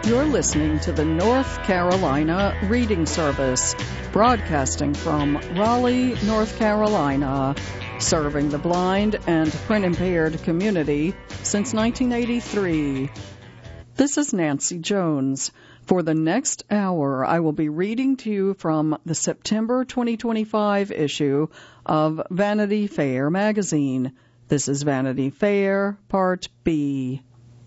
You're listening to the North Carolina Reading Service, broadcasting from Raleigh, North Carolina, serving the blind and print-impaired community since 1983. This is Nancy Jones. For the next hour, I will be reading to you from the September 2025 issue of Vanity Fair magazine. This is Vanity Fair, Part B.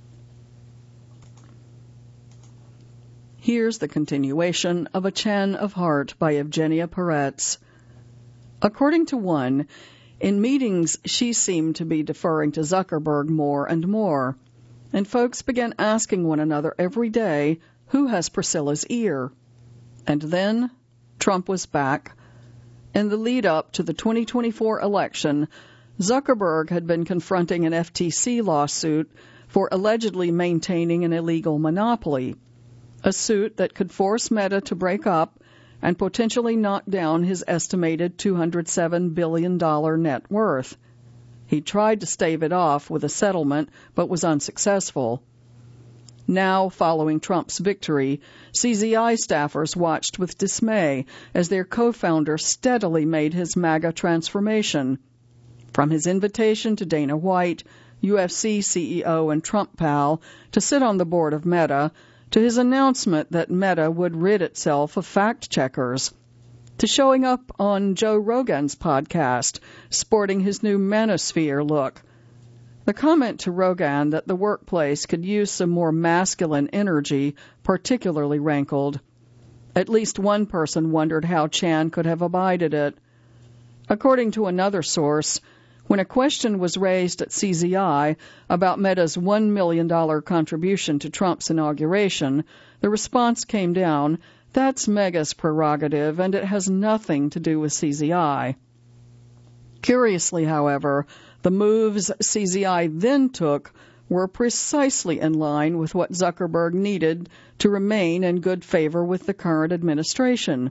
Here's the continuation of A Chan of Heart by Evgenia Peretz. According to one, in meetings she seemed to be deferring to Zuckerberg more and more, and folks began asking one another every day, who has Priscilla's ear? And then Trump was back. In the lead-up to the 2024 election, Zuckerberg had been confronting an FTC lawsuit for allegedly maintaining an illegal monopoly, a suit that could force Meta to break up and potentially knock down his estimated $207 billion net worth. He tried to stave it off with a settlement, but was unsuccessful. Now, following Trump's victory, CZI staffers watched with dismay as their co-founder steadily made his MAGA transformation. From his invitation to Dana White, UFC CEO and Trump pal, to sit on the board of Meta, to his announcement that Meta would rid itself of fact-checkers, to showing up on Joe Rogan's podcast, sporting his new manosphere look. The comment to Rogan that the workplace could use some more masculine energy particularly rankled. At least one person wondered how Chan could have abided it. According to another source, when a question was raised at CZI about Meta's $1 million contribution to Trump's inauguration, the response came down, "That's Mega's prerogative, and it has nothing to do with CZI." Curiously, however, the moves CZI then took were precisely in line with what Zuckerberg needed to remain in good favor with the current administration.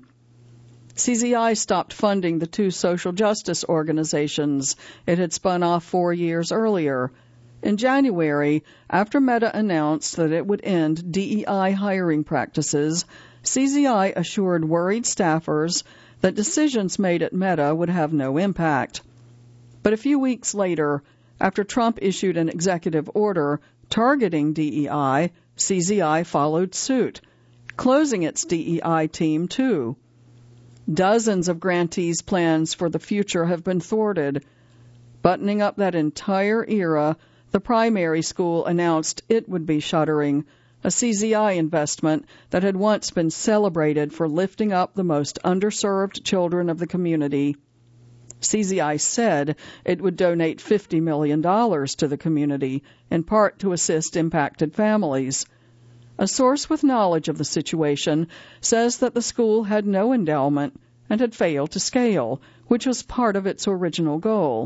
CZI stopped funding the two social justice organizations it had spun off 4 years earlier. In January, after Meta announced that it would end DEI hiring practices, CZI assured worried staffers that decisions made at Meta would have no impact. But a few weeks later, after Trump issued an executive order targeting DEI, CZI followed suit, closing its DEI team too. Dozens of grantees' plans for the future have been thwarted. Buttoning up that entire era, the primary school announced it would be shuttering, a CZI investment that had once been celebrated for lifting up the most underserved children of the community. CZI said it would donate $50 million to the community, in part to assist impacted families. A source with knowledge of the situation says that the school had no endowment and had failed to scale, which was part of its original goal.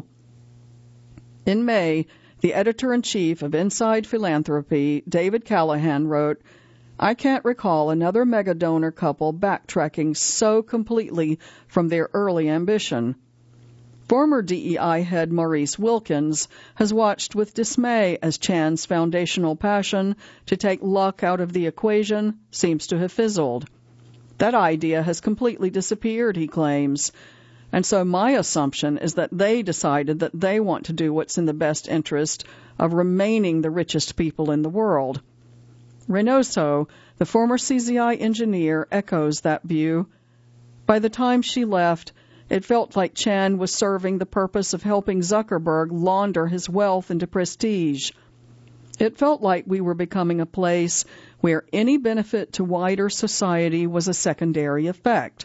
In May, the editor-in-chief of Inside Philanthropy, David Callahan, wrote, "I can't recall another mega-donor couple backtracking so completely from their early ambition." Former DEI head Maurice Wilkins has watched with dismay as Chan's foundational passion to take luck out of the equation seems to have fizzled. That idea has completely disappeared, he claims. And so my assumption is that they decided that they want to do what's in the best interest of remaining the richest people in the world. Reynoso, the former CZI engineer, echoes that view. By the time she left, it felt like Chan was serving the purpose of helping Zuckerberg launder his wealth into prestige. It felt like we were becoming a place where any benefit to wider society was a secondary effect.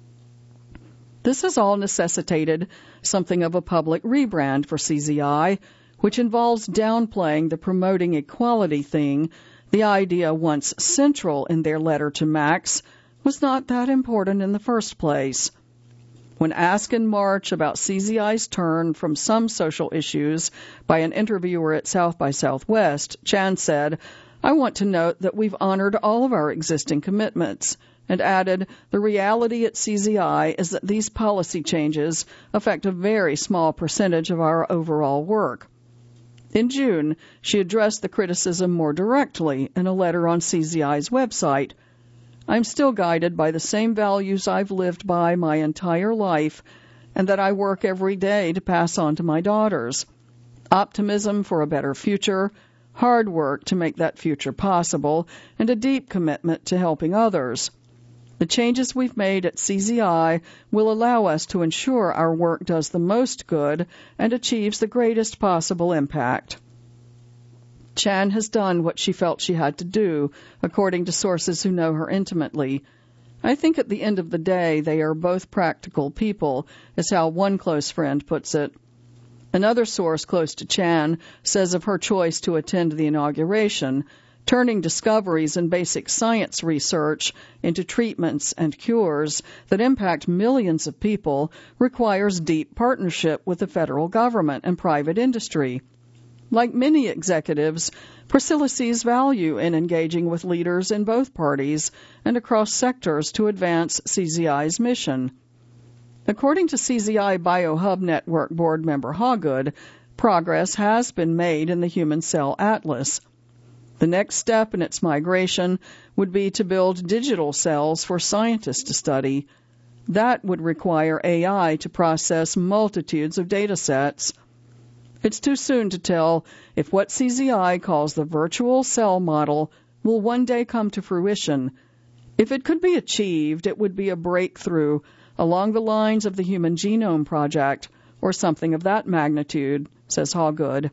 This has all necessitated something of a public rebrand for CZI, which involves downplaying the promoting equality thing. The idea once central in their letter to Max was not that important in the first place. When asked in March about CZI's turn from some social issues by an interviewer at South by Southwest, Chan said, "I want to note that we've honored all of our existing commitments," and added, "The reality at CZI is that these policy changes affect a very small percentage of our overall work." In June, she addressed the criticism more directly in a letter on CZI's website. I'm still guided by the same values I've lived by my entire life and that I work every day to pass on to my daughters. Optimism for a better future, hard work to make that future possible, and a deep commitment to helping others. The changes we've made at CZI will allow us to ensure our work does the most good and achieves the greatest possible impact. Chan has done what she felt she had to do, according to sources who know her intimately. I think at the end of the day they are both practical people, is how one close friend puts it. Another source close to Chan says of her choice to attend the inauguration, turning discoveries in basic science research into treatments and cures that impact millions of people requires deep partnership with the federal government and private industry. Like many executives, Priscilla sees value in engaging with leaders in both parties and across sectors to advance CZI's mission. According to CZI BioHub Network board member Hawgood, progress has been made in the Human Cell Atlas. The next step in its migration would be to build digital cells for scientists to study. That would require AI to process multitudes of data sets. It's too soon to tell if what CZI calls the virtual cell model will one day come to fruition. If it could be achieved, it would be a breakthrough along the lines of the Human Genome Project or something of that magnitude, says Hawgood.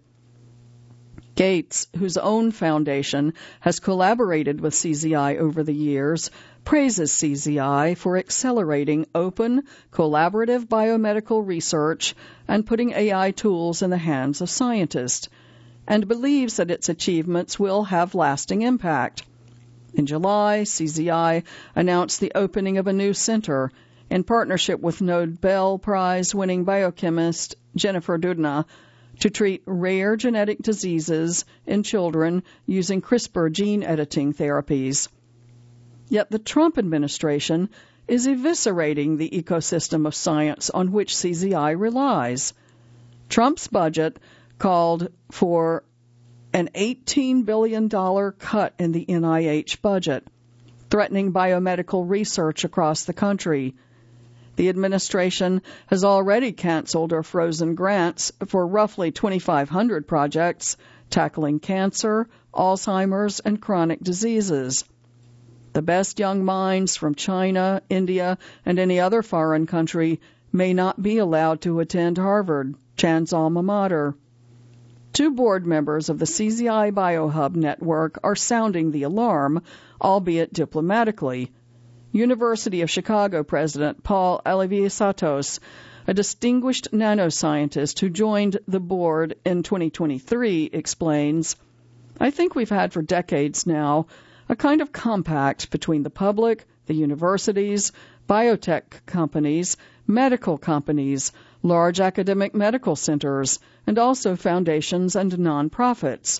Gates, whose own foundation has collaborated with CZI over the years, praises CZI for accelerating open, collaborative biomedical research and putting AI tools in the hands of scientists, and believes that its achievements will have lasting impact. In July, CZI announced the opening of a new center in partnership with Nobel Prize-winning biochemist Jennifer Doudna to treat rare genetic diseases in children using CRISPR gene editing therapies. Yet the Trump administration is eviscerating the ecosystem of science on which CZI relies. Trump's budget called for an $18 billion cut in the NIH budget, threatening biomedical research across the country. The administration has already canceled or frozen grants for roughly 2,500 projects tackling cancer, Alzheimer's, and chronic diseases. The best young minds from China, India, and any other foreign country may not be allowed to attend Harvard, Chan's alma mater. Two board members of the CZI BioHub network are sounding the alarm, albeit diplomatically. University of Chicago President Paul Alivisatos, a distinguished nanoscientist who joined the board in 2023, explains, I think we've had for decades now a kind of compact between the public, the universities, biotech companies, medical companies, large academic medical centers, and also foundations and nonprofits.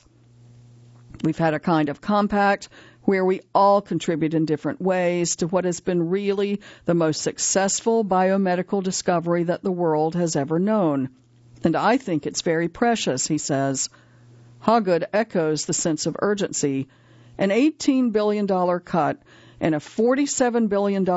We've had a kind of compact where we all contribute in different ways to what has been really the most successful biomedical discovery that the world has ever known. And I think it's very precious, he says. Hawgood echoes the sense of urgency. An $18 billion cut and a $47 billion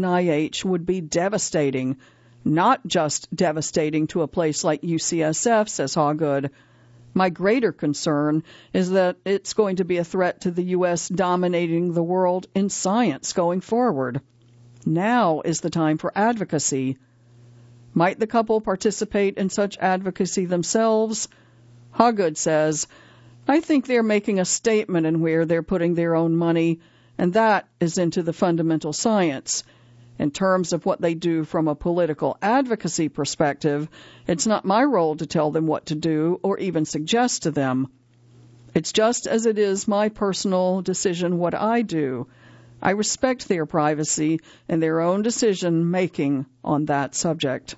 NIH would be devastating. Not just devastating to a place like UCSF, says Hawgood. My greater concern is that it's going to be a threat to the U.S. dominating the world in science going forward. Now is the time for advocacy. Might the couple participate in such advocacy themselves? Hawgood says, I think they're making a statement in where they're putting their own money, and that is into the fundamental science. In terms of what they do from a political advocacy perspective, it's not my role to tell them what to do or even suggest to them. It's just as it is my personal decision what I do. I respect their privacy and their own decision-making on that subject.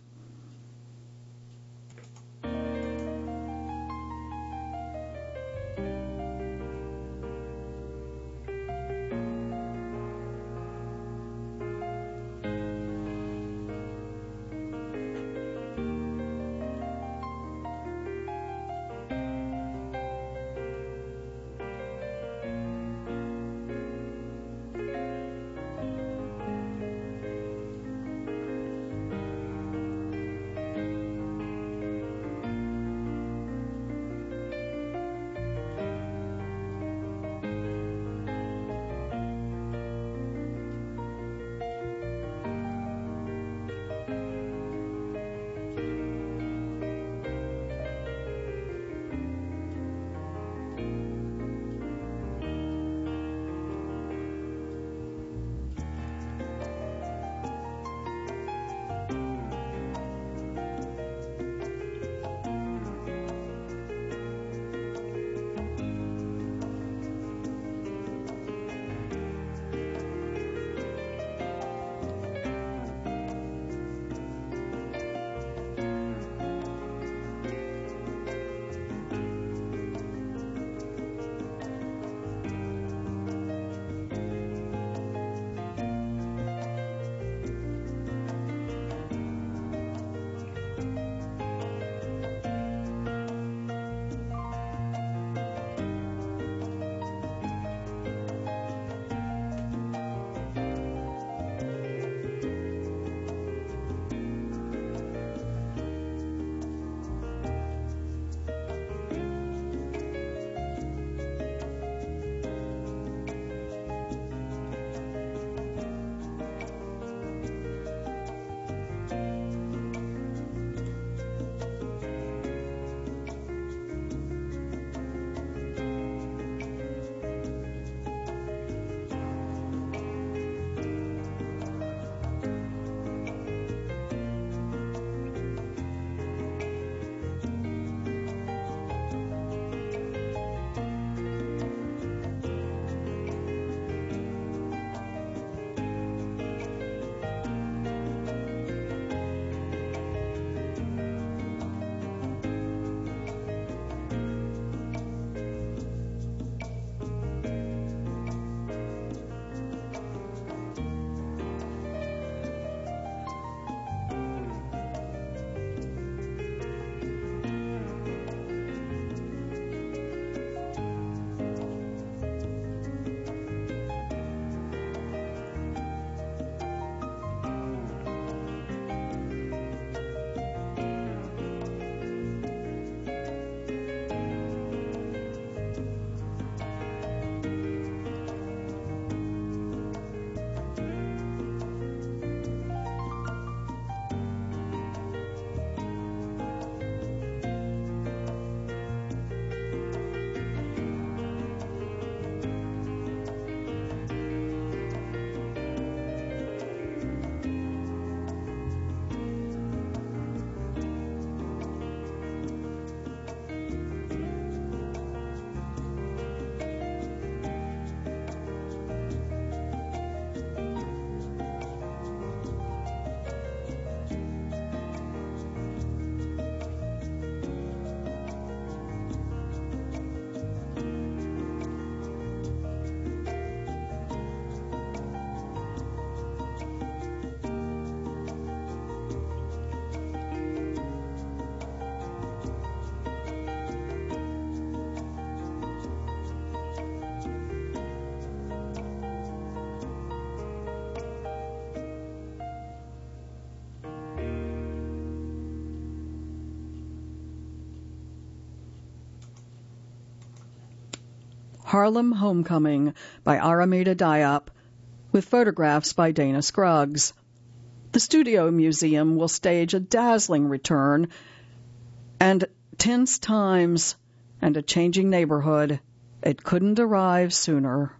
Harlem Homecoming by Aramida Diop, with photographs by Dana Scruggs. The Studio Museum will stage a dazzling return and tense times and a changing neighborhood. It couldn't arrive sooner.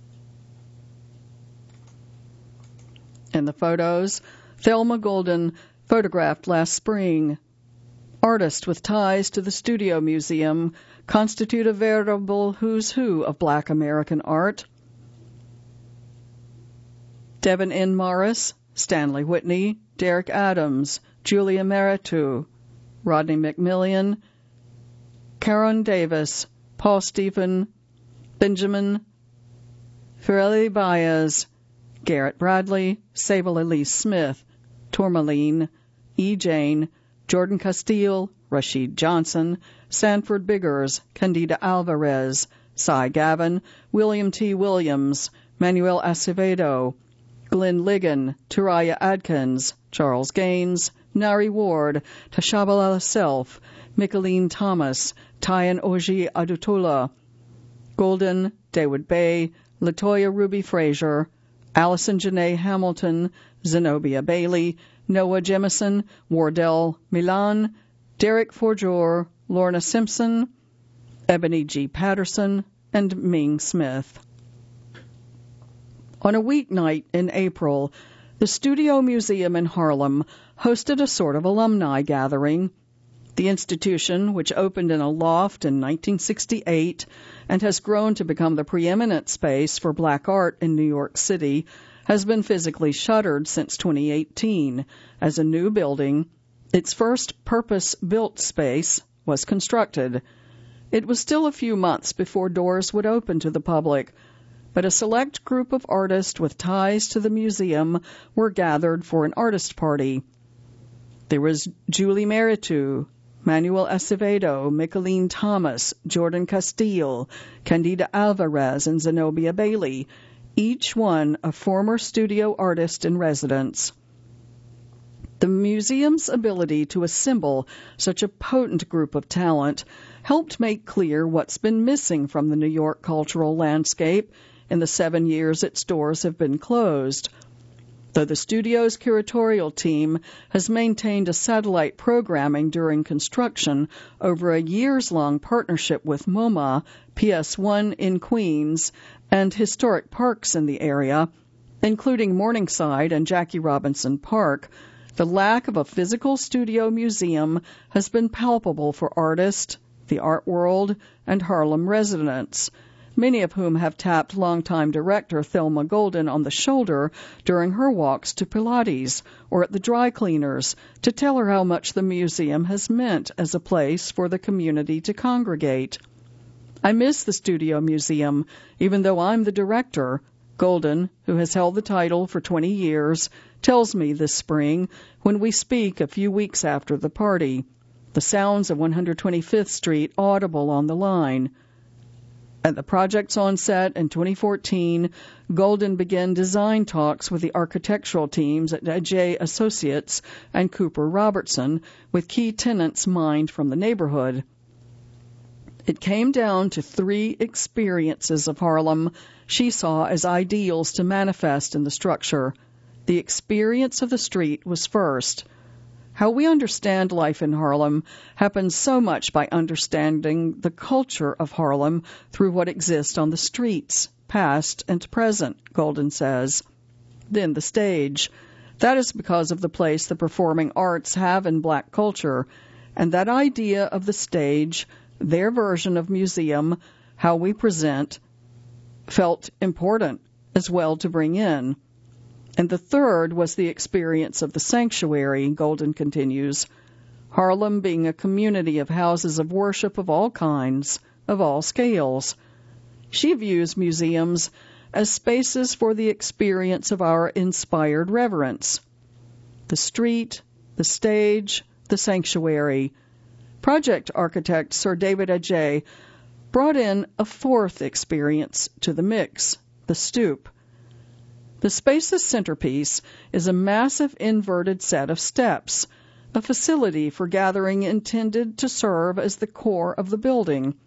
In the photos, Thelma Golden, photographed last spring. Artists with ties to the Studio Museum constitute a veritable who's who of Black American art. Devin N. Morris, Stanley Whitney, Derek Adams, Julia Meritu, Rodney McMillian, Caron Davis, Paul Stephen, Benjamin Firelli Baez, Garrett Bradley, Sable Elise Smith, Tourmaline, E. Jane, Jordan Castile, Rashid Johnson, Sanford Biggers, Candida Alvarez, Cy Gavin, William T. Williams, Manuel Acevedo, Glenn Ligon, Turaya Adkins, Charles Gaines, Nari Ward, Tashabala Self, Micheline Thomas, Tyan Oji Adutula, Golden, David Bay, Latoya Ruby Frazier, Allison Janae Hamilton, Zenobia Bailey, Noah Jemison, Wardell Milan, Derek Forjor, Lorna Simpson, Ebony G. Patterson, and Ming Smith. On a weeknight in April, the Studio Museum in Harlem hosted a sort of alumni gathering. The institution, which opened in a loft in 1968 and has grown to become the preeminent space for Black art in New York City, has been physically shuttered since 2018 as a new building, its first purpose-built space, was constructed. It was still a few months before doors would open to the public, but a select group of artists with ties to the museum were gathered for an artist party. There was Julie Meritu, Manuel Acevedo, Micheline Thomas, Jordan Castile, Candida Alvarez, and Zenobia Bailey, each one a former studio artist in residence. The museum's ability to assemble such a potent group of talent helped make clear what's been missing from the New York cultural landscape in the 7 years its doors have been closed. Though the studio's curatorial team has maintained a satellite programming during construction over a years-long partnership with MoMA, PS1 in Queens, and historic parks in the area, including Morningside and Jackie Robinson Park, the lack of a physical studio museum has been palpable for artists, the art world, and Harlem residents, many of whom have tapped longtime director Thelma Golden on the shoulder during her walks to Pilates or at the dry cleaners to tell her how much the museum has meant as a place for the community to congregate. I miss the Studio Museum, even though I'm the director. Golden, who has held the title for 20 years, tells me this spring when we speak a few weeks after the party, the sounds of 125th Street audible on the line. At the project's onset in 2014, Golden began design talks with the architectural teams at Ajay Associates and Cooper Robertson, with key tenants mined from the neighborhood. It came down to 3 experiences of Harlem she saw as ideals to manifest in the structure. The experience of the street was first. How we understand life in Harlem happens so much by understanding the culture of Harlem through what exists on the streets, past and present, Golden says. Then the stage. That is because of the place the performing arts have in Black culture, and that idea of the stage, their version of museum, how we present, felt important as well to bring in. And the third was the experience of the sanctuary, Golden continues, Harlem being a community of houses of worship of all kinds, of all scales. She views museums as spaces for the experience of our inspired reverence. The street, the stage, the sanctuary. Project architect Sir David Ajay brought in a 4th experience to the mix, the stoop. The space's centerpiece is a massive inverted set of steps, a facility for gathering intended to serve as the core of the building.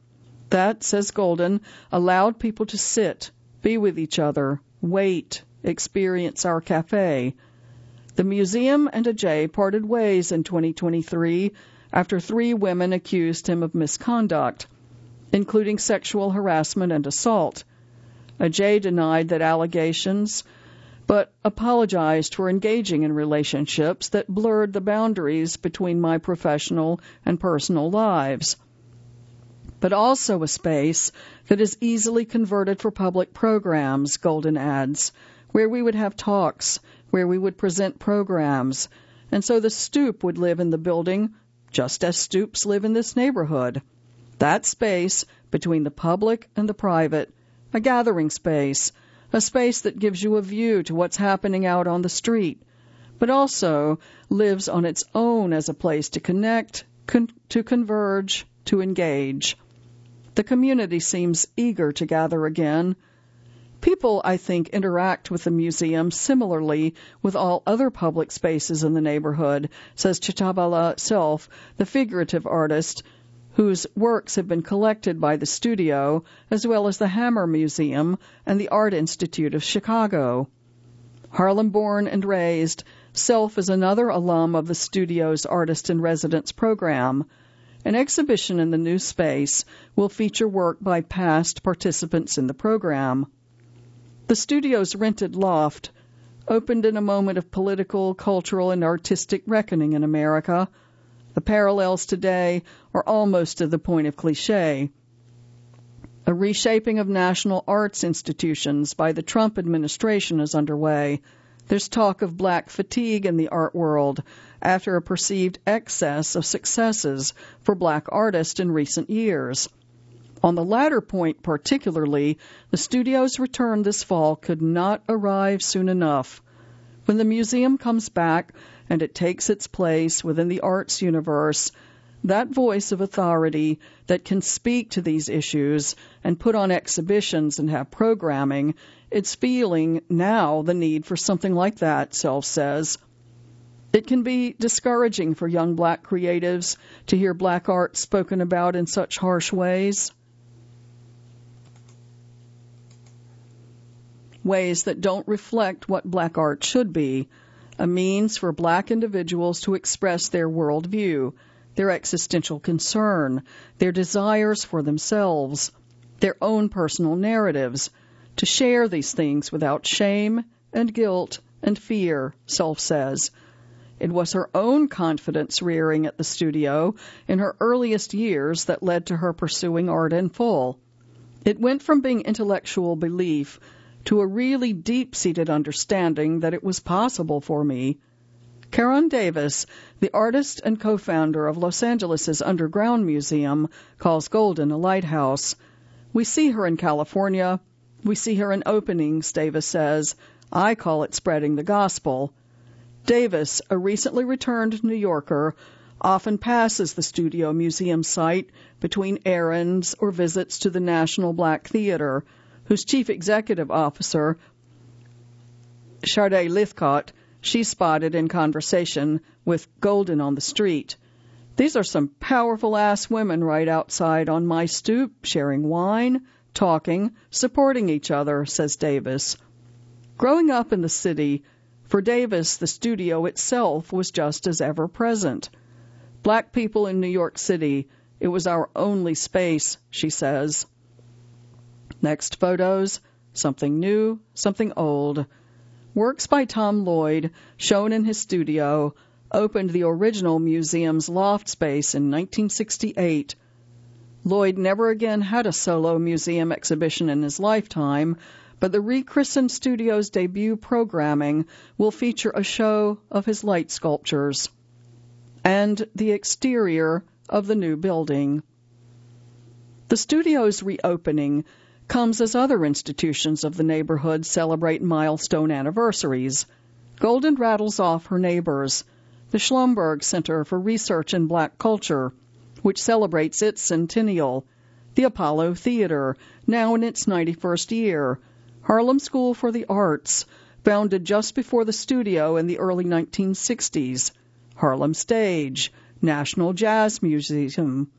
That, says Golden, allowed people to sit, be with each other, wait, experience our cafe. The museum and Ajay parted ways in 2023 after 3 women accused him of misconduct, including sexual harassment and assault. Ajay denied that allegations, but apologized for engaging in relationships that blurred the boundaries between my professional and personal lives. But also a space that is easily converted for public programs, Golden adds, where we would have talks, where we would present programs, and so the stoop would live in the building just as stoops live in this neighborhood. That space between the public and the private, a gathering space, a space that gives you a view to what's happening out on the street, but also lives on its own as a place to connect, to converge, to engage. The community seems eager to gather again. People, I think, interact with the museum similarly with all other public spaces in the neighborhood, says Chitabala Self, the figurative artist, whose works have been collected by the studio, as well as the Hammer Museum and the Art Institute of Chicago. Harlem born and raised, Self is another alum of the studio's Artist in Residence program. An exhibition in the new space will feature work by past participants in the program. The studio's rented loft opened in a moment of political, cultural, and artistic reckoning in America. The parallels today are almost to the point of cliché. A reshaping of national arts institutions by the Trump administration is underway. There's talk of black fatigue in the art world after a perceived excess of successes for black artists in recent years. On the latter point particularly, the studio's return this fall could not arrive soon enough. When the museum comes back and it takes its place within the arts universe, that voice of authority that can speak to these issues and put on exhibitions and have programming, it's feeling now the need for something like that, Self says. It can be discouraging for young black creatives to hear black art spoken about in such harsh ways. Ways that don't reflect what black art should be, a means for black individuals to express their worldview, their existential concern, their desires for themselves, their own personal narratives, to share these things without shame and guilt and fear, Self says. It was her own confidence rearing at the studio in her earliest years that led to her pursuing art in full. It went from being intellectual belief to a really deep-seated understanding that it was possible for me. Karen Davis, the artist and co-founder of Los Angeles' Underground Museum, calls Golden a lighthouse. We see her in California. We see her in openings, Davis says. I call it spreading the gospel. Davis, a recently returned New Yorker, often passes the Studio Museum site between errands or visits to the National Black Theater, whose chief executive officer, Sharday Lithcott, she spotted in conversation with Golden on the street. These are some powerful-ass women right outside on my stoop, sharing wine, talking, supporting each other, says Davis. Growing up in the city, for Davis, the studio itself was just as ever present. Black people in New York City, it was our only space, she says. Next photos, something new, something old. Works by Tom Lloyd, shown in his studio, opened the original museum's loft space in 1968. Lloyd never again had a solo museum exhibition in his lifetime, but the rechristened studio's debut programming will feature a show of his light sculptures and the exterior of the new building. The studio's reopening comes as other institutions of the neighborhood celebrate milestone anniversaries. Golden rattles off her neighbors, the Schlumberg Center for Research in Black Culture, which celebrates its centennial, the Apollo Theater, now in its 91st year, Harlem School for the Arts, founded just before the studio in the early 1960s, Harlem Stage, National Jazz Museum,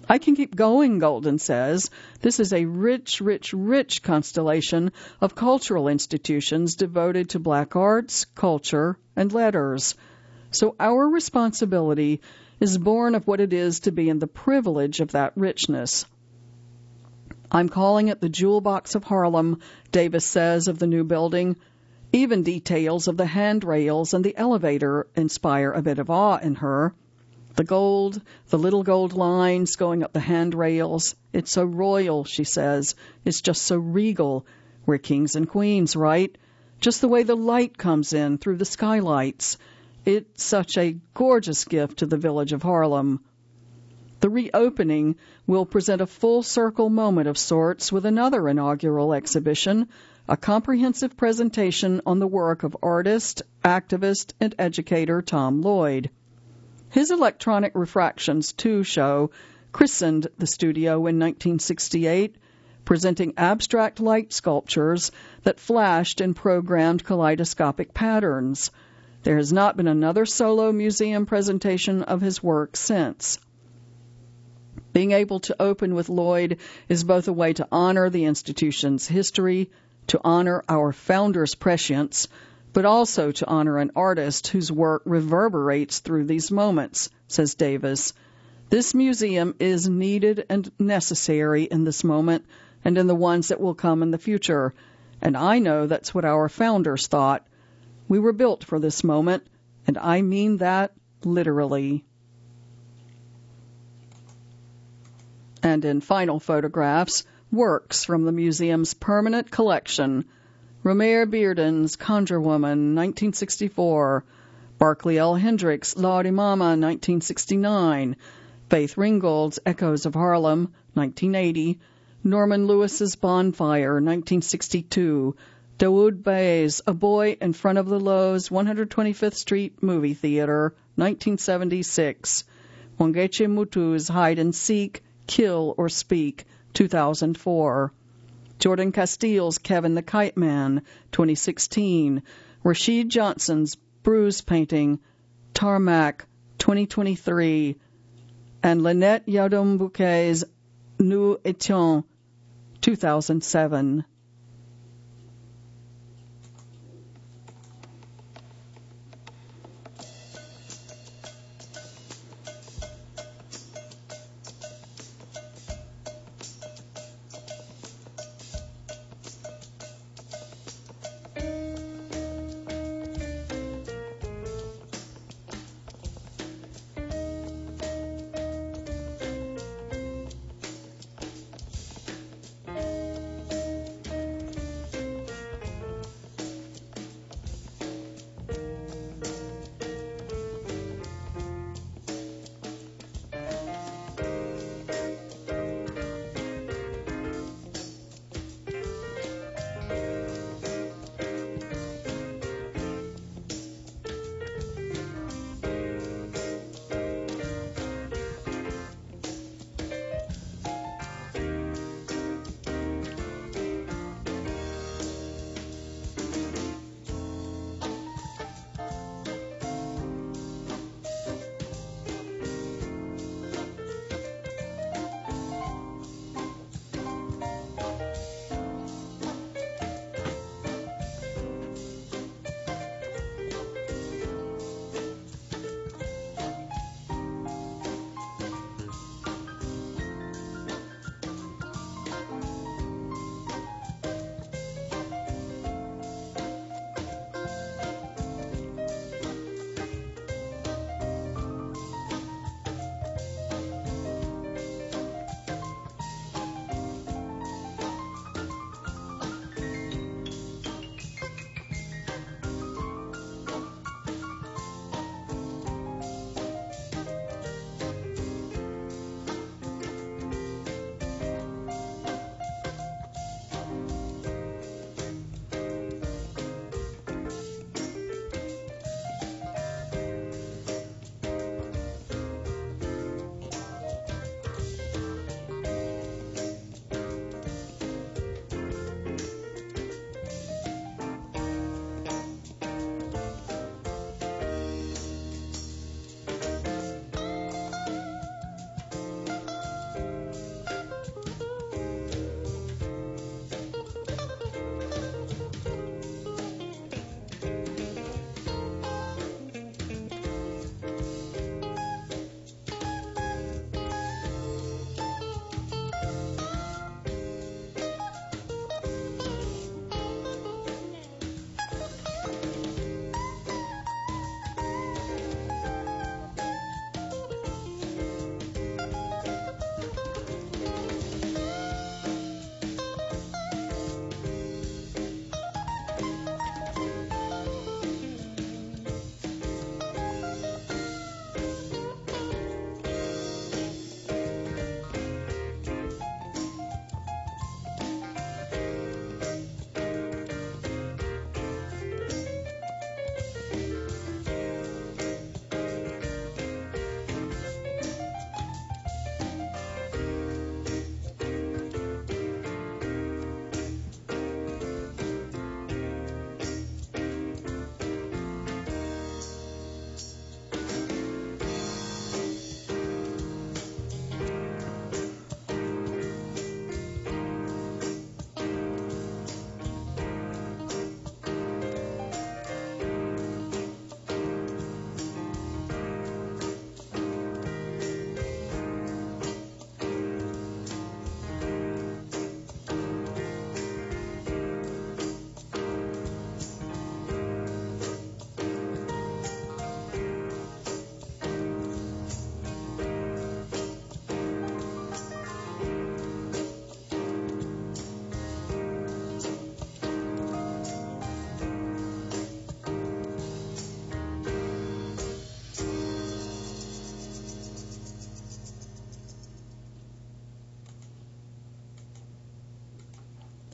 I can keep going, Golden says. This is a rich, rich, rich constellation of cultural institutions devoted to black arts, culture, and letters. So our responsibility is born of what it is to be in the privilege of that richness. I'm calling it the jewel box of Harlem, Davis says of the new building. Even details of the handrails and the elevator inspire a bit of awe in her. The gold, the little gold lines going up the handrails. It's so royal, she says. It's just so regal. We're kings and queens, right? Just the way the light comes in through the skylights. It's such a gorgeous gift to the village of Harlem. The reopening will present a full circle moment of sorts with another inaugural exhibition, a comprehensive presentation on the work of artist, activist, and educator Tom Lloyd. His Electronic Refractions 2 show christened the studio in 1968, presenting abstract light sculptures that flashed in programmed kaleidoscopic patterns. There has not been another solo museum presentation of his work since. Being able to open with Lloyd is both a way to honor the institution's history, to honor our founders' prescience, but also to honor an artist whose work reverberates through these moments, says Davis. This museum is needed and necessary in this moment and in the ones that will come in the future. And I know that's what our founders thought. We were built for this moment, and I mean that literally. And in final photographs, works from the museum's permanent collection. Romare Bearden's Conjure Woman, 1964. Barclay L. Hendricks' Lawdy Mama, 1969. Faith Ringgold's Echoes of Harlem, 1980. Norman Lewis's Bonfire, 1962. Dawood Bey's A Boy in Front of the Lowe's 125th Street Movie Theater, 1976. Wangechi Mutu's Hide and Seek, Kill or Speak, 2004. Jordan Castile's Kevin the Kite Man, 2016. Rashid Johnson's Bruise Painting, Tarmac, 2023. And Lynette Yadombouquet's Nous Étions, 2007.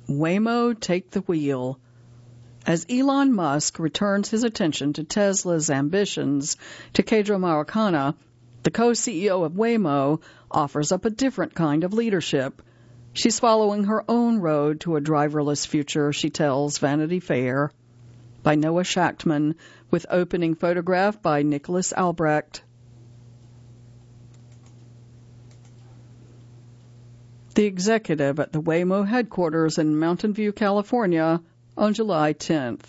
Waymo take the wheel. As Elon Musk returns his attention to Tesla's ambitions, Takedo Marukana, the co-CEO of Waymo, offers up a different kind of leadership. She's following her own road to a driverless future, she tells Vanity Fair. By Noah Schachtman, with opening photograph by Nicholas Albrecht. The executive at the Waymo headquarters in Mountain View, California, on July 10th.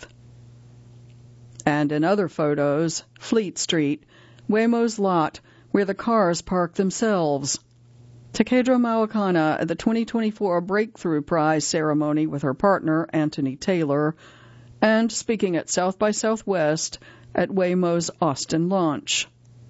And in other photos, Fleet Street, Waymo's lot, where the cars park themselves. Takedo Marukana at the 2024 Breakthrough Prize ceremony with her partner, Anthony Taylor, and speaking at South by Southwest at Waymo's Austin launch.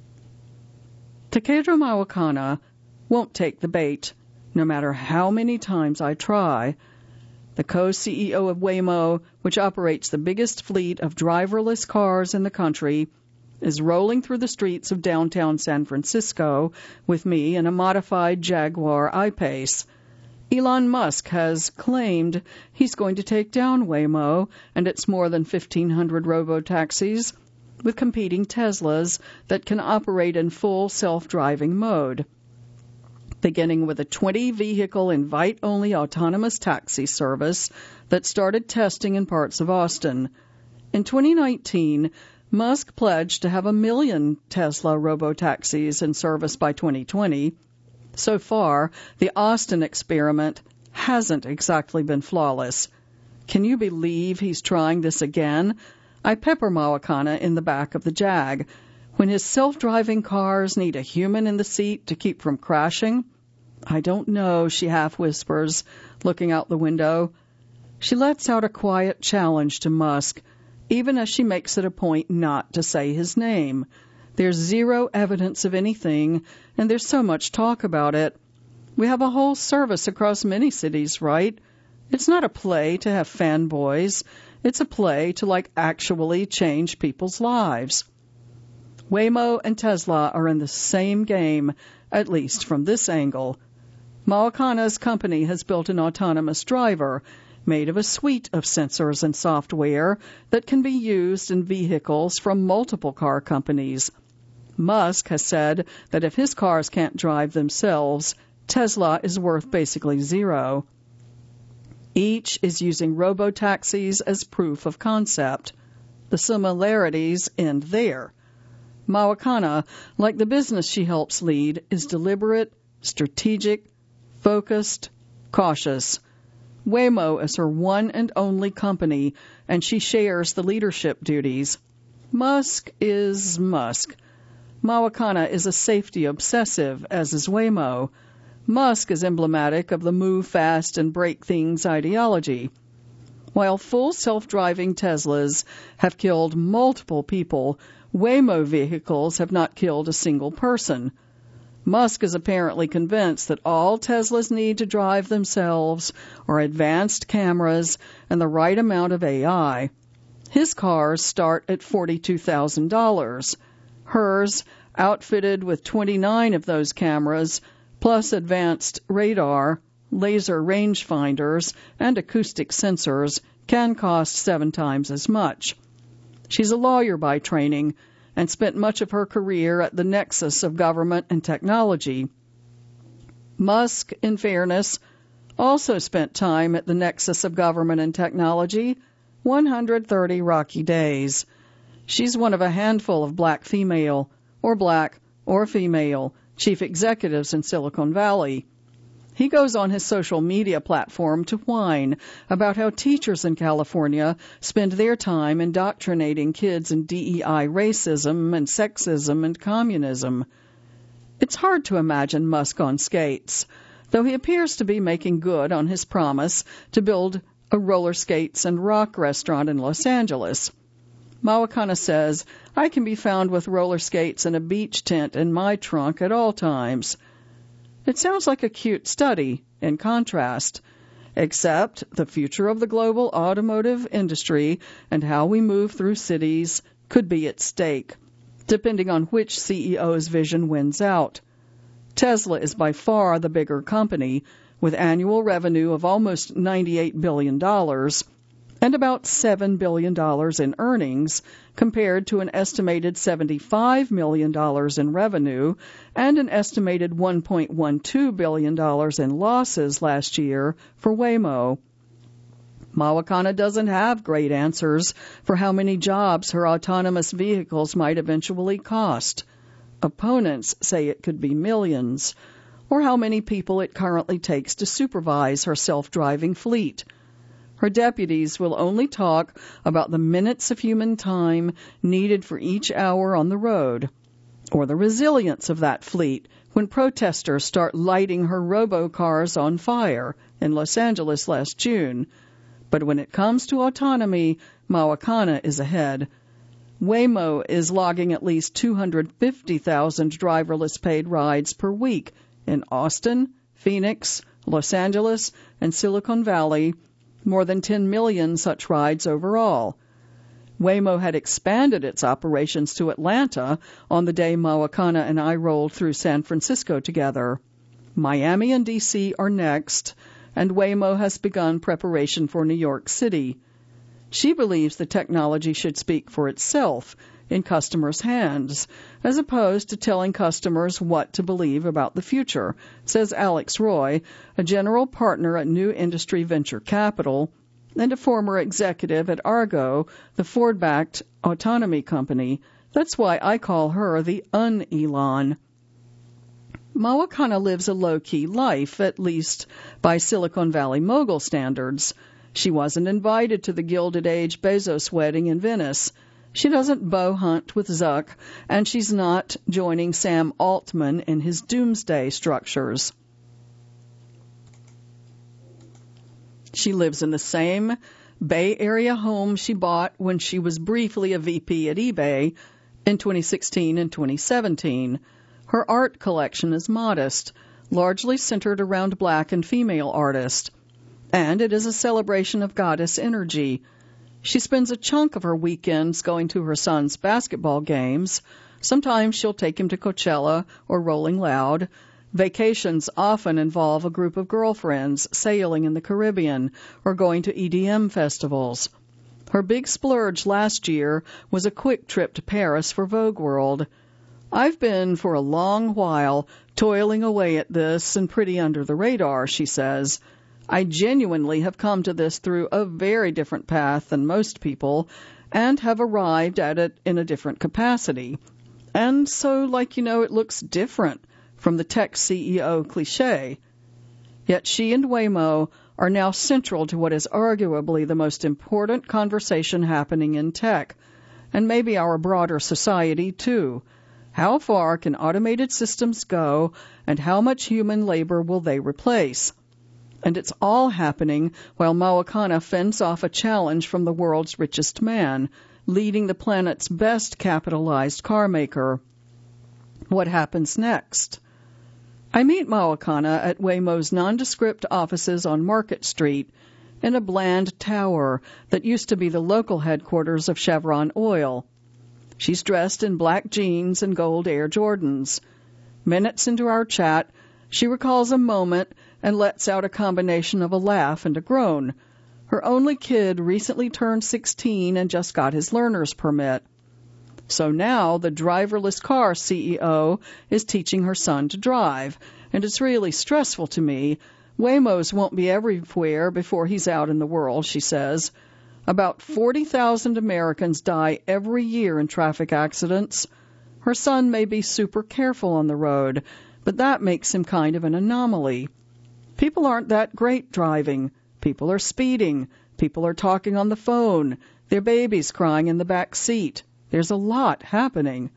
Takedo Marukana won't take the bait, no matter how many times I try. The co-CEO of Waymo, which operates the biggest fleet of driverless cars in the country, is rolling through the streets of downtown San Francisco with me in a modified Jaguar I-Pace. Elon Musk has claimed he's going to take down Waymo and its more than 1,500 robo-taxis with competing Teslas that can operate in full self-driving mode, beginning with a 20-vehicle invite-only autonomous taxi service that started testing in parts of Austin. In 2019, Musk pledged to have 1 million Tesla robo-taxis in service by 2020. So far, the Austin experiment hasn't exactly been flawless. Can you believe he's trying this again? I pepper Marukana in the back of the Jag. When his self-driving cars need a human in the seat to keep from crashing? I don't know, she half whispers, looking out the window. She lets out a quiet challenge to Musk, even as she makes it a point not to say his name. There's zero evidence of anything, and there's so much talk about it. We have a whole service across many cities, right? It's not a play to have fanboys. It's a play to, actually change people's lives. Waymo and Tesla are in the same game, at least from this angle. Marukana's company has built an autonomous driver made of a suite of sensors and software that can be used in vehicles from multiple car companies. Musk has said that if his cars can't drive themselves, Tesla is worth basically zero. Each is using robo-taxis as proof of concept. The similarities end there. Marukana, like the business she helps lead, is deliberate, strategic, focused, cautious. Waymo is her one and only company, and she shares the leadership duties. Musk is Musk. Marukana is a safety obsessive, as is Waymo. Musk is emblematic of the move fast and break things ideology. While full self-driving Teslas have killed multiple people, Waymo vehicles have not killed a single person. Musk is apparently convinced that all Teslas need to drive themselves are advanced cameras and the right amount of AI. His cars start at $42,000. Hers, outfitted with 29 of those cameras, plus advanced radar, laser rangefinders, and acoustic sensors, can cost 7 times as much. She's a lawyer by training and spent much of her career at the nexus of government and technology. Musk, in fairness, also spent time at the nexus of government and technology, 130 rocky days. She's one of a handful of black female chief executives in Silicon Valley. He goes on his social media platform to whine about how teachers in California spend their time indoctrinating kids in DEI racism and sexism and communism. It's hard to imagine Musk on skates, though he appears to be making good on his promise to build a roller skates and rock restaurant in Los Angeles. Marukana says, I can be found with roller skates and a beach tent in my trunk at all times. It sounds like a cute study, in contrast, except the future of the global automotive industry and how we move through cities could be at stake, depending on which CEO's vision wins out. Tesla is by far the bigger company, with annual revenue of almost $98 billion and about $7 billion in earnings, compared to an estimated $75 million in revenue and an estimated $1.12 billion in losses last year for Waymo. Mawakana doesn't have great answers for how many jobs her autonomous vehicles might eventually cost. Opponents say it could be millions, or how many people it currently takes to supervise her self-driving fleet. Her deputies will only talk about the minutes of human time needed for each hour on the road, or the resilience of that fleet when protesters start lighting her robocars on fire in Los Angeles last June. But when it comes to autonomy, Mawakana is ahead. Waymo is logging at least 250,000 driverless paid rides per week in Austin, Phoenix, Los Angeles, and Silicon Valley, more than 10 million such rides overall. Waymo had expanded its operations to Atlanta on the day Mawakana and I rolled through San Francisco together. Miami and D.C. are next, and Waymo has begun preparation for New York City. She believes the technology should speak for itself in customers' hands, as opposed to telling customers what to believe about the future, says Alex Roy, a general partner at New Industry Venture Capital and a former executive at Argo, the Ford-backed autonomy company. That's why I call her the un-Elon. Mawakana lives a low-key life, at least by Silicon Valley mogul standards. She wasn't invited to the Gilded Age Bezos wedding in Venice. She doesn't bow hunt with Zuck, and she's not joining Sam Altman in his doomsday structures. She lives in the same Bay Area home she bought when she was briefly a VP at eBay in 2016 and 2017. Her art collection is modest, largely centered around black and female artists, and it is a celebration of goddess energy. She spends a chunk of her weekends going to her son's basketball games. Sometimes she'll take him to Coachella or Rolling Loud. Vacations often involve a group of girlfriends sailing in the Caribbean or going to EDM festivals. Her big splurge last year was a quick trip to Paris for Vogue World. I've been for a long while toiling away at this and pretty under the radar, she says. I genuinely have come to this through a very different path than most people and have arrived at it in a different capacity. And so, it looks different from the tech CEO cliche. Yet she and Waymo are now central to what is arguably the most important conversation happening in tech, and maybe our broader society too. How far can automated systems go, and how much human labor will they replace? And it's all happening while Mawakana fends off a challenge from the world's richest man, leading the planet's best capitalized car maker. What happens next? I meet Mawakana at Waymo's nondescript offices on Market Street in a bland tower that used to be the local headquarters of Chevron Oil. She's dressed in black jeans and gold Air Jordans. Minutes into our chat, she recalls a moment and lets out a combination of a laugh and a groan. Her only kid recently turned 16 and just got his learner's permit. So now the driverless car CEO is teaching her son to drive, and it's really stressful to me. Waymos won't be everywhere before he's out in the world, she says. About 40,000 Americans die every year in traffic accidents. Her son may be super careful on the road, but that makes him kind of an anomaly. People aren't that great driving. People are speeding. People are talking on the phone. Their baby's crying in the back seat. There's a lot happening.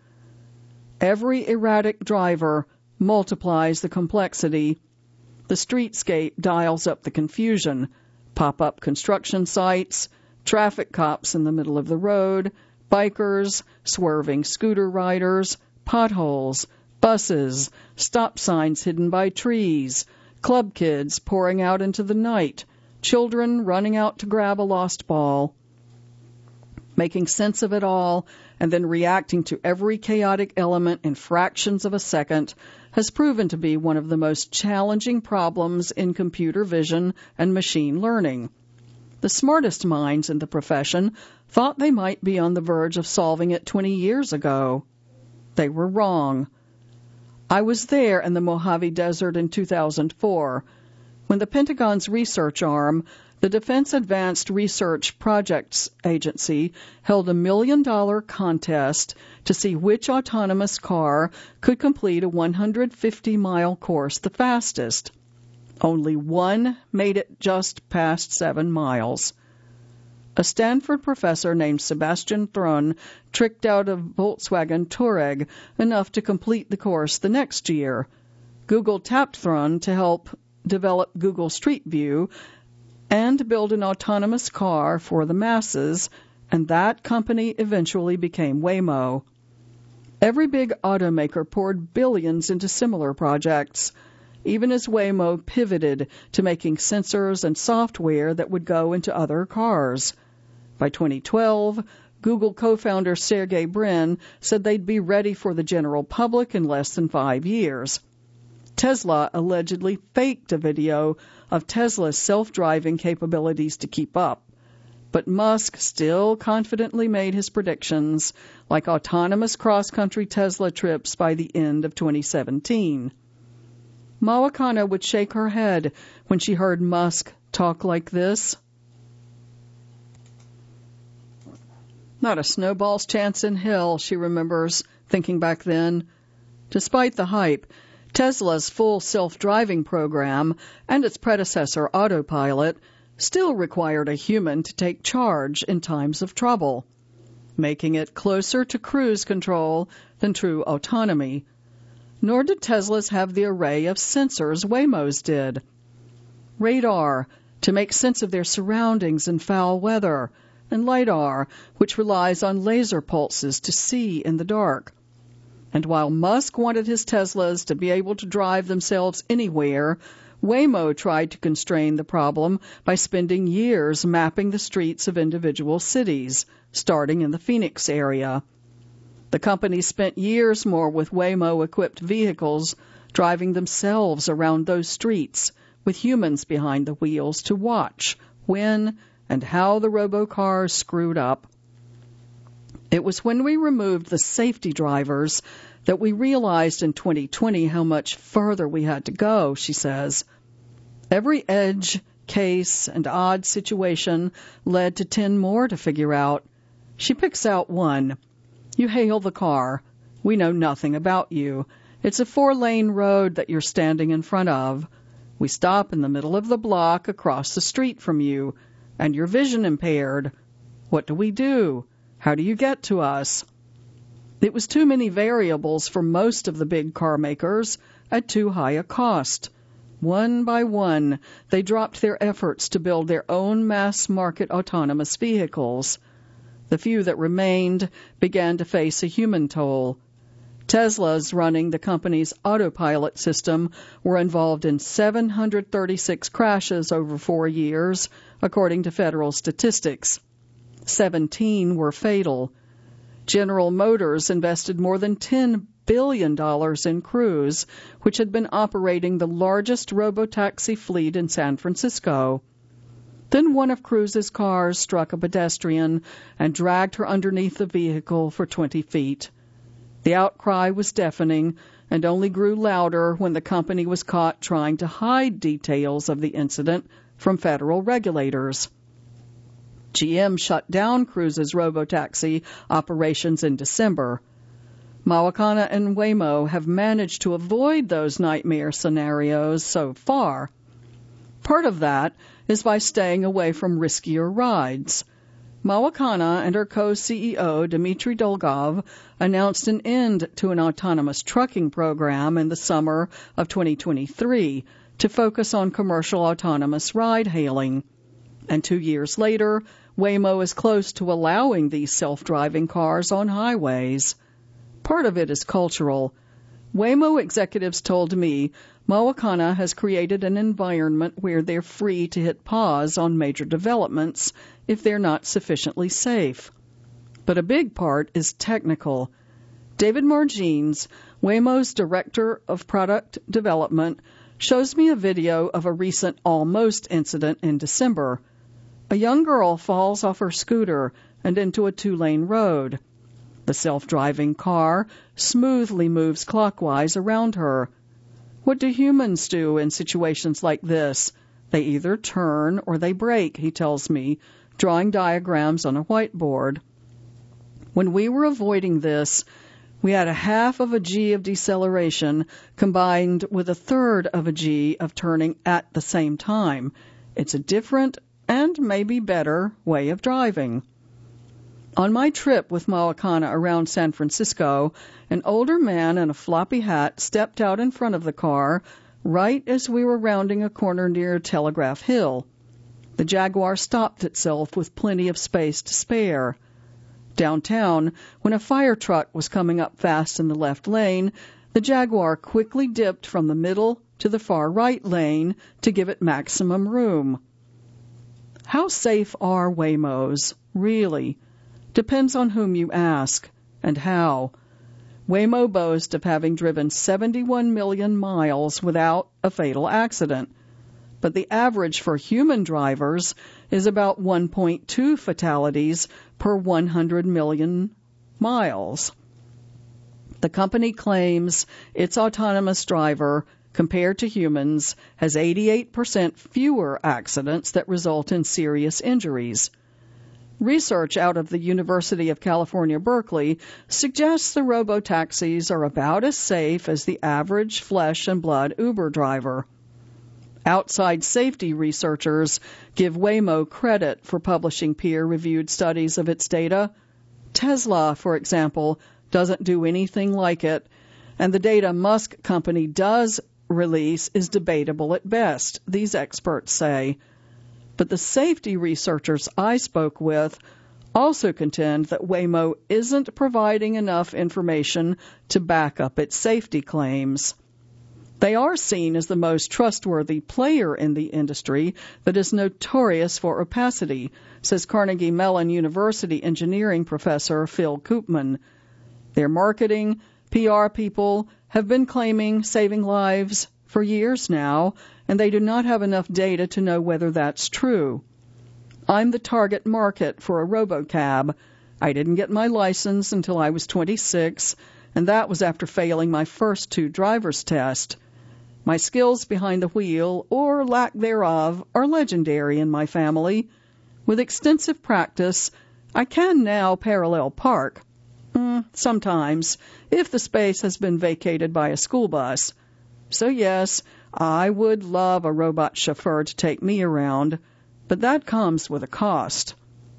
Every erratic driver multiplies the complexity. The streetscape dials up the confusion. Pop-up construction sites, traffic cops in the middle of the road, bikers, swerving scooter riders, potholes, buses, stop signs hidden by trees, club kids pouring out into the night, children running out to grab a lost ball. making sense of it all, and then reacting to every chaotic element in fractions of a second has proven to be one of the most challenging problems in computer vision and machine learning. The smartest minds in the profession thought they might be on the verge of solving it 20 years ago. They were wrong. I was there in the Mojave Desert in 2004, when the Pentagon's research arm, the Defense Advanced Research Projects Agency, held $1 million contest to see which autonomous car could complete a 150-mile course the fastest. Only one made it just past 7 miles. A Stanford professor named Sebastian Thrun tricked out a Volkswagen Touareg enough to complete the course the next year. Google tapped Thrun to help develop Google Street View and build an autonomous car for the masses, and that company eventually became Waymo. Every big automaker poured billions into similar projects, even as Waymo pivoted to making sensors and software that would go into other cars. By 2012, Google co-founder Sergey Brin said they'd be ready for the general public in less than 5 years. Tesla allegedly faked a video of Tesla's self-driving capabilities to keep up, but Musk still confidently made his predictions, like autonomous cross-country Tesla trips by the end of 2017. Mawakana would shake her head when she heard Musk talk like this. Not a snowball's chance in hell, she remembers, thinking back then. Despite the hype, Tesla's full self-driving program and its predecessor Autopilot still required a human to take charge in times of trouble, making it closer to cruise control than true autonomy. Nor did Teslas have the array of sensors Waymo's did. Radar, to make sense of their surroundings in foul weather, and LiDAR, which relies on laser pulses to see in the dark. And while Musk wanted his Teslas to be able to drive themselves anywhere, Waymo tried to constrain the problem by spending years mapping the streets of individual cities, starting in the Phoenix area. The company spent years more with Waymo-equipped vehicles, driving themselves around those streets, with humans behind the wheels to watch when and how the robocars screwed up. It was when we removed the safety drivers that we realized in 2020 how much further we had to go, she says. Every edge, case, and odd situation led to 10 more to figure out. She picks out one. You hail the car. We know nothing about you. It's a 4-lane road that you're standing in front of. We stop in the middle of the block across the street from you, and you're vision impaired. What do we do? How do you get to us? It was too many variables for most of the big car makers at too high a cost. One by one, they dropped their efforts to build their own mass-market autonomous vehicles. The few that remained began to face a human toll. Teslas running the company's autopilot system were involved in 736 crashes over 4 years, according to federal statistics. 17 were fatal. General Motors invested more than $10 billion in Cruise, which had been operating the largest robotaxi fleet in San Francisco. Then one of Cruise's cars struck a pedestrian and dragged her underneath the vehicle for 20 feet. The outcry was deafening and only grew louder when the company was caught trying to hide details of the incident from federal regulators. GM shut down Cruise's robotaxi operations in December. Mawakana and Waymo have managed to avoid those nightmare scenarios so far. Part of that is by staying away from riskier rides. Mawakana and her co-CEO, Dmitry Dolgov, announced an end to an autonomous trucking program in the summer of 2023 to focus on commercial autonomous ride-hailing. And 2 years later, Waymo is close to allowing these self-driving cars on highways. Part of it is cultural. Waymo executives told me Mawakana has created an environment where they're free to hit pause on major developments if they're not sufficiently safe. But a big part is technical. David Margines, Waymo's Director of Product Development, shows me a video of a recent almost incident in December. A young girl falls off her scooter and into a 2-lane road. The self-driving car smoothly moves clockwise around her. What do humans do in situations like this? They either turn or they brake, he tells me, drawing diagrams on a whiteboard. When we were avoiding this, we had a half of a G of deceleration combined with a third of a G of turning at the same time. It's a different and maybe better way of driving. On my trip with Mawakana around San Francisco, an older man in a floppy hat stepped out in front of the car right as we were rounding a corner near Telegraph Hill. The Jaguar stopped itself with plenty of space to spare. Downtown, when a fire truck was coming up fast in the left lane, the Jaguar quickly dipped from the middle to the far right lane to give it maximum room. How safe are Waymos, really? Depends on whom you ask and how. Waymo boasts of having driven 71 million miles without a fatal accident, but the average for human drivers is about 1.2 fatalities per 100 million miles. The company claims its autonomous driver, compared to humans, has 88% fewer accidents that result in serious injuries. Research out of the University of California, Berkeley, suggests the robotaxis are about as safe as the average flesh and blood Uber driver. Outside safety researchers give Waymo credit for publishing peer-reviewed studies of its data. Tesla, for example, doesn't do anything like it, and the data Musk company does release is debatable at best, these experts say. But the safety researchers I spoke with also contend that Waymo isn't providing enough information to back up its safety claims. They are seen as the most trustworthy player in the industry that is notorious for opacity, says Carnegie Mellon University engineering professor Phil Koopman. Their marketing, PR people have been claiming saving lives for years now, and they do not have enough data to know whether that's true. I'm the target market for a robocab. I didn't get my license until I was 26, and that was after failing my first 2 driver's tests. My skills behind the wheel, or lack thereof, are legendary in my family. With extensive practice, I can now parallel park. Sometimes, if the space has been vacated by a school bus. So yes, I would love a robot chauffeur to take me around, but that comes with a cost.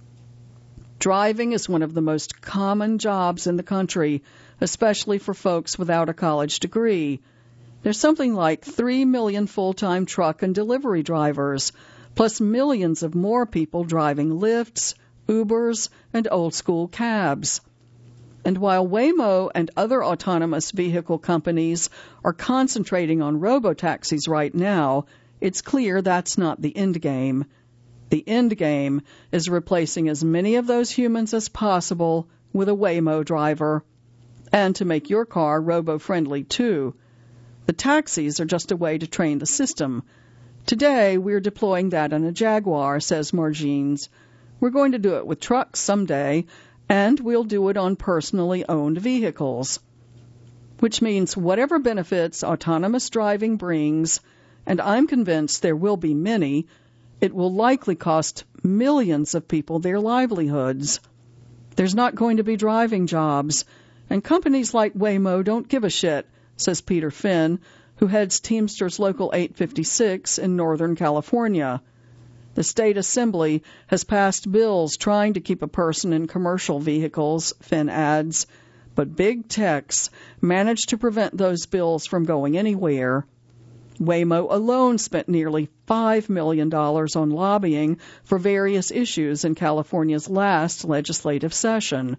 Driving is one of the most common jobs in the country, especially for folks without a college degree. There's something like 3 million full-time truck and delivery drivers, plus millions of more people driving Lyfts, Ubers, and old-school cabs. And while Waymo and other autonomous vehicle companies are concentrating on robotaxis right now, it's clear that's not the end game. The end game is replacing as many of those humans as possible with a Waymo driver, and to make your car robo-friendly too. The taxis are just a way to train the system. Today, we're deploying that in a Jaguar, says Margines. We're going to do it with trucks someday, and we'll do it on personally owned vehicles. Which means whatever benefits autonomous driving brings, and I'm convinced there will be many, it will likely cost millions of people their livelihoods. There's not going to be driving jobs, and companies like Waymo don't give a shit, says Peter Finn, who heads Teamsters Local 856 in Northern California. The state assembly has passed bills trying to keep a person in commercial vehicles, Finn adds, but big techs managed to prevent those bills from going anywhere. Waymo alone spent nearly $5 million on lobbying for various issues in California's last legislative session.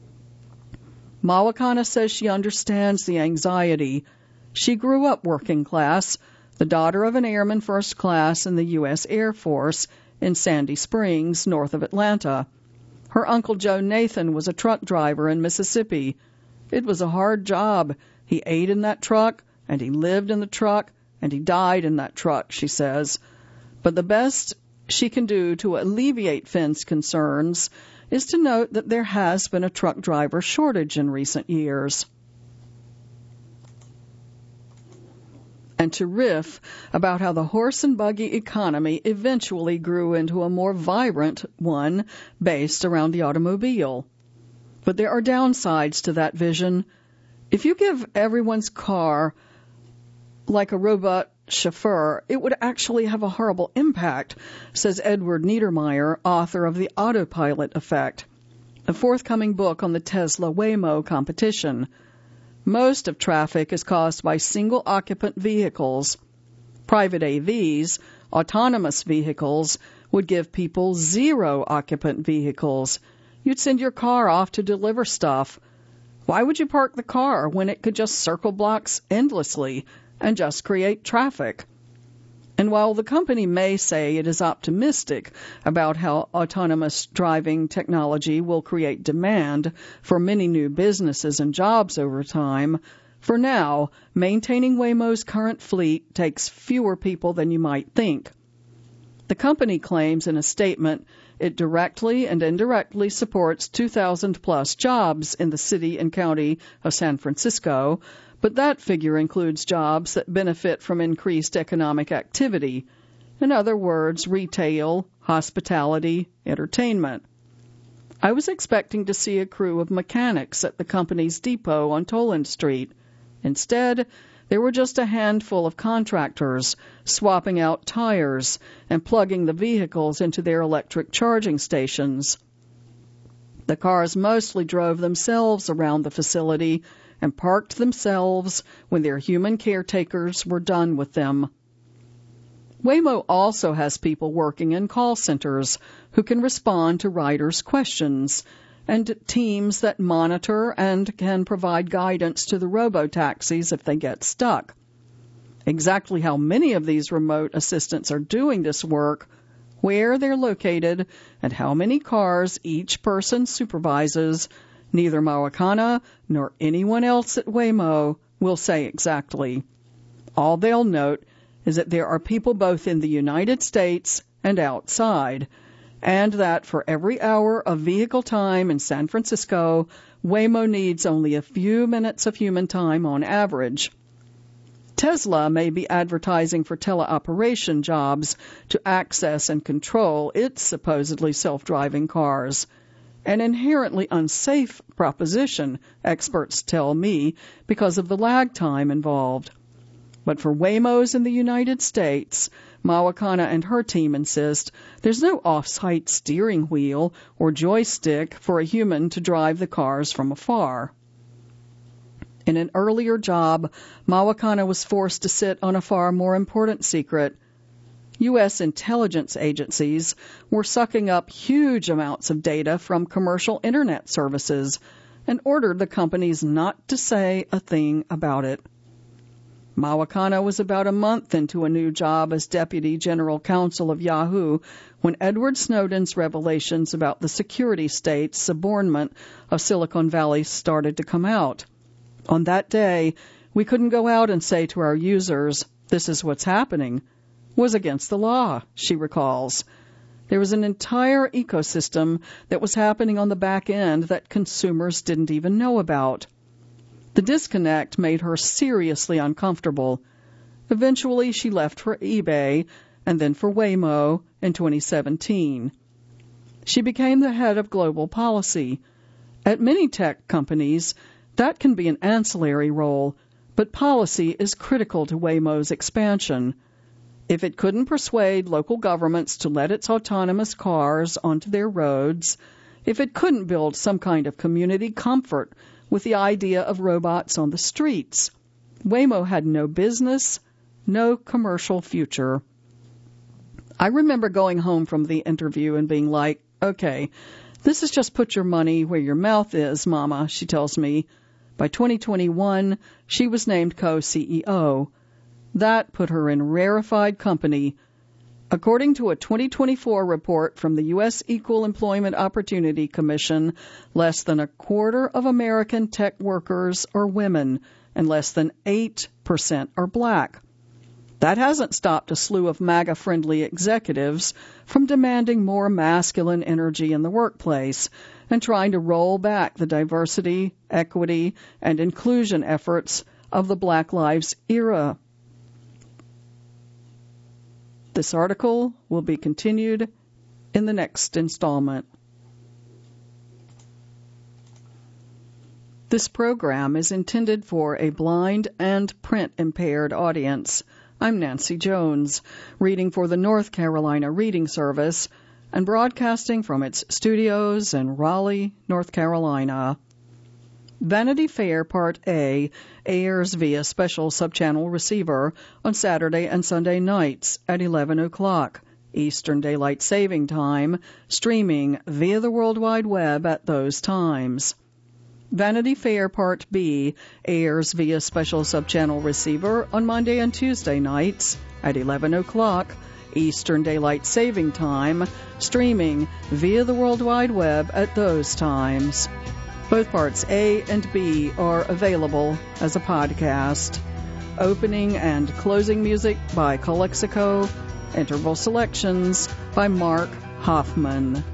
Mawakana says she understands the anxiety. She grew up working class, the daughter of an airman first class in the U.S. Air Force in Sandy Springs, north of Atlanta. Her Uncle Joe Nathan was a truck driver in Mississippi. It was a hard job. He ate in that truck, and he lived in the truck, and he died in that truck, she says. But the best she can do to alleviate Finn's concerns is to note that there has been a truck driver shortage in recent years. And to riff about how the horse and buggy economy eventually grew into a more vibrant one based around the automobile. But there are downsides to that vision. If you give everyone's car like a robot chauffeur, it would actually have a horrible impact, says Edward Niedermeyer, author of The Autopilot Effect, a forthcoming book on the Tesla Waymo competition. Most of traffic is caused by single-occupant vehicles. Private AVs, autonomous vehicles, would give people zero-occupant vehicles. You'd send your car off to deliver stuff. Why would you park the car when it could just circle blocks endlessly and just create traffic? And while the company may say it is optimistic about how autonomous driving technology will create demand for many new businesses and jobs over time, for now, maintaining Waymo's current fleet takes fewer people than you might think. The company claims in a statement it directly and indirectly supports 2,000-plus jobs in the city and county of San Francisco, but that figure includes jobs that benefit from increased economic activity. In other words, retail, hospitality, entertainment. I was expecting to see a crew of mechanics at the company's depot on Toland Street. Instead, there were just a handful of contractors swapping out tires and plugging the vehicles into their electric charging stations. The cars mostly drove themselves around the facility and parked themselves when their human caretakers were done with them. Waymo also has people working in call centers who can respond to riders' questions, and teams that monitor and can provide guidance to the robo-taxis if they get stuck. Exactly how many of these remote assistants are doing this work, where they're located, and how many cars each person supervises, neither Mawakana nor anyone else at Waymo will say exactly. All they'll note is that there are people both in the United States and outside, and that for every hour of vehicle time in San Francisco, Waymo needs only a few minutes of human time on average. Tesla may be advertising for teleoperation jobs to access and control its supposedly self-driving cars. An inherently unsafe proposition, experts tell me, because of the lag time involved. But for Waymos in the United States, Mawakana and her team insist there's no off-site steering wheel or joystick for a human to drive the cars from afar. In an earlier job, Mawakana was forced to sit on a far more important secret. U.S. intelligence agencies were sucking up huge amounts of data from commercial internet services and ordered the companies not to say a thing about it. Mawakana was about a month into a new job as Deputy General Counsel of Yahoo when Edward Snowden's revelations about the security state's subornment of Silicon Valley started to come out. On that day, we couldn't go out and say to our users, "This is what's happening." Was against the law, she recalls. There was an entire ecosystem that was happening on the back end that consumers didn't even know about. The disconnect made her seriously uncomfortable. Eventually, she left for eBay and then for Waymo in 2017. She became the head of global policy. At many tech companies, that can be an ancillary role, but policy is critical to Waymo's expansion. If it couldn't persuade local governments to let its autonomous cars onto their roads, if it couldn't build some kind of community comfort with the idea of robots on the streets, Waymo had no business, no commercial future. I remember going home from the interview and being like, "Okay, this is just put your money where your mouth is, Mama," she tells me. By 2021, she was named co-CEO. That put her in rarefied company. According to a 2024 report from the U.S. Equal Employment Opportunity Commission, less than a quarter of American tech workers are women, and less than 8% are black. That hasn't stopped a slew of MAGA-friendly executives from demanding more masculine energy in the workplace and trying to roll back the diversity, equity, and inclusion efforts of the Black Lives era. This article will be continued in the next installment. This program is intended for a blind and print-impaired audience. I'm Nancy Jones, reading for the North Carolina Reading Service and broadcasting from its studios in Raleigh, North Carolina. Vanity Fair Part A airs via special subchannel receiver on Saturday and Sunday nights at 11 o'clock Eastern Daylight Saving Time, streaming via the World Wide Web at those times. Vanity Fair Part B airs via special subchannel receiver on Monday and Tuesday nights at 11 o'clock Eastern Daylight Saving Time, streaming via the World Wide Web at those times. Both parts A and B are available as a podcast. Opening and closing music by Calexico. Interval selections by Mark Hoffman.